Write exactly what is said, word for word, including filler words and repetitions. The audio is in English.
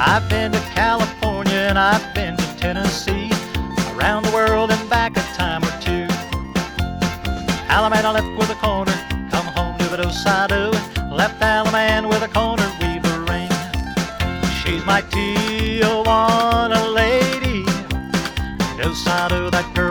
I've been to California and I've been to Tennessee, around the world and back a time or two. Allemande left with a corner, come home to the do-si-do. Left Allemande with a corner, weave a ring. She's my Tijuana lady, do-si-do that girl.